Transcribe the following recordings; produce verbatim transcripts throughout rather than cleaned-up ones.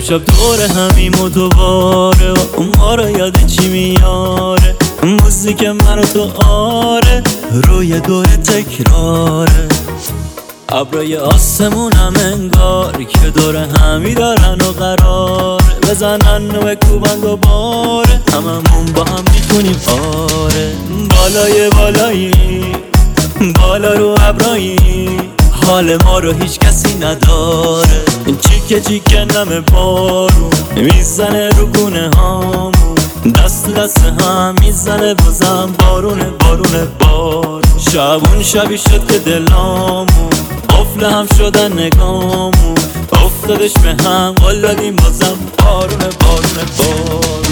امشب دور همیم و دوباره و ما رو یاد چی میاره، موزیک من و تو آره روی دور تکراره. ابرای آسمونم انگار که دور همی دارن و قرار بزنن و بکوبن دوباره، هممون با هم میخونیم آره. بالای بالایی بالا رو ابرایی، حال ما رو هیچ کسی نداره. چیکه چیکه نم بارون میزنه رو گونه هامون، دست دست هم میزنه بازم بارونه بارونه بار. شبون شبی شد که دلامون قفل هم شدن نگامون، افتادش به هم قول دادیم بازم بارونه بارونه بارون.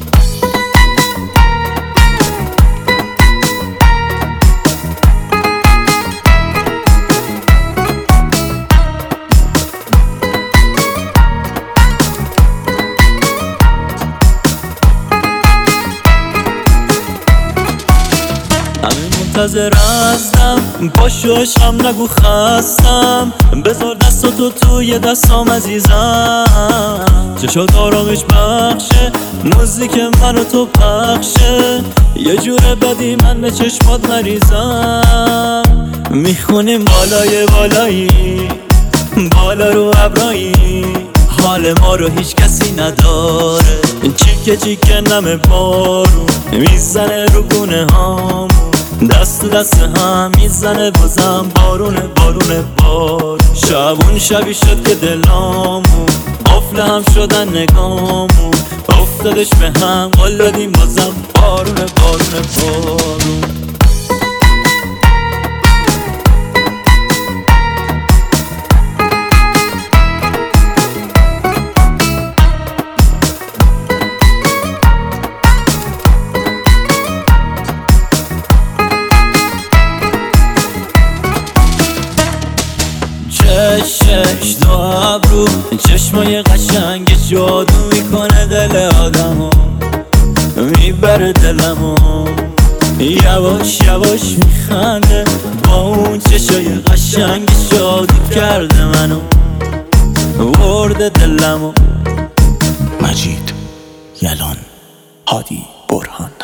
منتظر هستم باشو عشقم نگو خستم، بذار دستاتو توی دستام عزیزم. چشات آرامش بخشه موزیک من و تو پخشه، یه جور بدی من به چشمات مریضم. میخونیم بالای بالایی بالا رو ابرایی، حال ما رو هیچ کسی نداره. چیکه چیکه نم بارون میزنه رو گونه هامون، دست دست هم میزنه بازم بارونه بارونه بار. شبون شبی شد که دلامون قفل هم شدن نگامون، افتادش به هم قول دادیم بازم بارونه بارونه بارون. چشش دو ابرو چشمای قشنگ جادو میکنه دل آدمو، میبره دلمو یواش یواش میخنده با اون چشای قشنگ جادو کرده منو ورده دلمو. مجید یلان، هادی برهان.